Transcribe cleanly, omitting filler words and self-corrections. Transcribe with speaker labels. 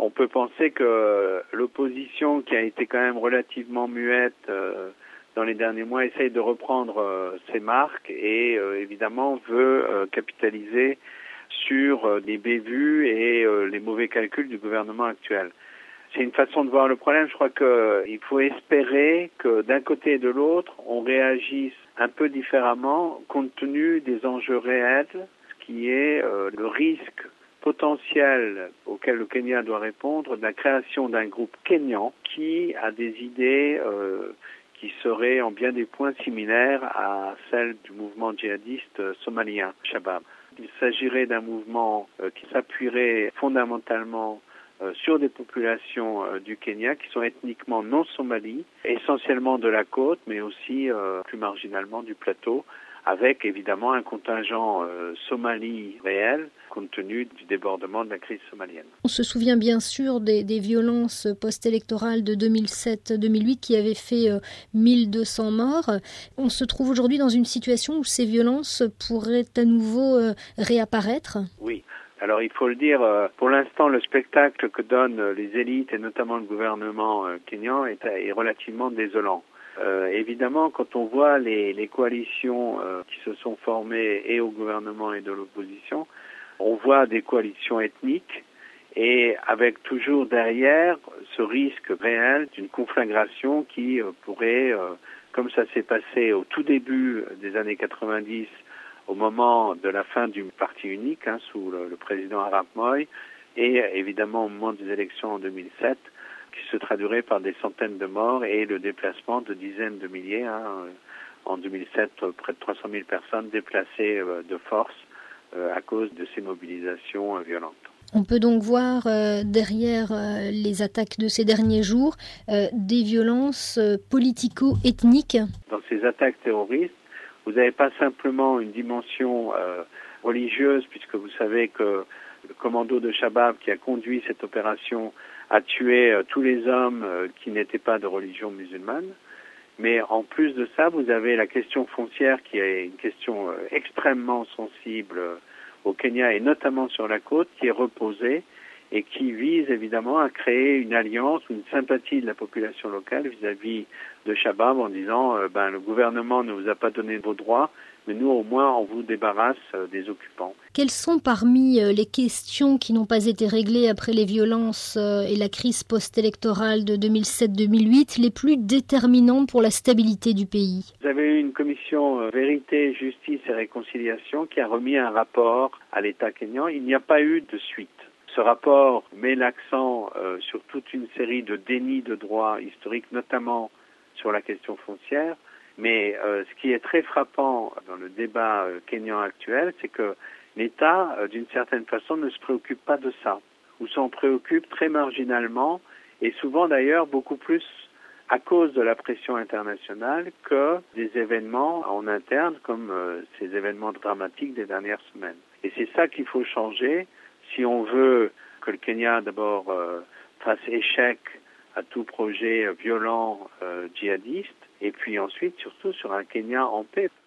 Speaker 1: on peut penser que l'opposition, qui a été quand même relativement muette dans les derniers mois, essaye de reprendre ses marques et évidemment veut capitaliser sur les bévues et les mauvais calculs du gouvernement actuel. C'est une façon de voir le problème. Je crois qu'il faut espérer que d'un côté et de l'autre, on réagisse un peu différemment compte tenu des enjeux réels, ce qui est le risque potentiel auquel le Kenya doit répondre de la création d'un groupe kényan qui a des idées qui seraient en bien des points similaires à celles du mouvement djihadiste somalien, Shabab. Il s'agirait d'un mouvement qui s'appuierait fondamentalement sur des populations du Kenya qui sont ethniquement non somalis, essentiellement de la côte, mais aussi plus marginalement du plateau, avec évidemment un contingent somali réel, compte tenu du débordement de la crise somalienne.
Speaker 2: On se souvient bien sûr des violences post-électorales de 2007-2008 qui avaient fait 1200 morts. On se trouve aujourd'hui dans une situation où ces violences pourraient à nouveau réapparaître ?
Speaker 1: Oui. Alors il faut le dire, pour l'instant le spectacle que donnent les élites et notamment le gouvernement kényan est relativement désolant. Évidemment, quand on voit les coalitions qui se sont formées et au gouvernement et de l'opposition, on voit des coalitions ethniques et avec toujours derrière ce risque réel d'une conflagration qui pourrait, comme ça s'est passé au tout début des années 90, au moment de la fin du parti unique sous le président Arap Moi et évidemment au moment des élections en 2007, qui se traduirait par des centaines de morts et le déplacement de dizaines de milliers. En 2007, près de 300 000 personnes déplacées de force à cause de ces mobilisations violentes.
Speaker 2: On peut donc voir derrière les attaques de ces derniers jours des violences politico-ethniques.
Speaker 1: Dans ces attaques terroristes, vous n'avez pas simplement une dimension religieuse, puisque vous savez que le commando de Shabab qui a conduit cette opération a tué tous les hommes qui n'étaient pas de religion musulmane. Mais en plus de ça, vous avez la question foncière qui est une question extrêmement sensible au Kenya et notamment sur la côte, qui est reposée et qui vise évidemment à créer une alliance ou une sympathie de la population locale vis-à-vis de Shabab en disant le gouvernement ne vous a pas donné vos droits, mais nous au moins on vous débarrasse des occupants.
Speaker 2: Quelles sont parmi les questions qui n'ont pas été réglées après les violences et la crise post-électorale de 2007-2008 les plus déterminantes pour la stabilité du pays ?
Speaker 1: Vous avez eu une commission Vérité, Justice et Réconciliation qui a remis un rapport à l'État kényan. Il n'y a pas eu de suite. Ce rapport met l'accent sur toute une série de dénis de droits historiques, notamment sur la question foncière. Mais ce qui est très frappant dans le débat kényan actuel, c'est que l'État, d'une certaine façon, ne se préoccupe pas de ça, ou s'en préoccupe très marginalement, et souvent d'ailleurs beaucoup plus à cause de la pression internationale que des événements en interne, comme ces événements dramatiques des dernières semaines. Et c'est ça qu'il faut changer si on veut que le Kenya d'abord fasse échec à tout projet violent djihadiste, et puis ensuite surtout sur un Kenya en paix.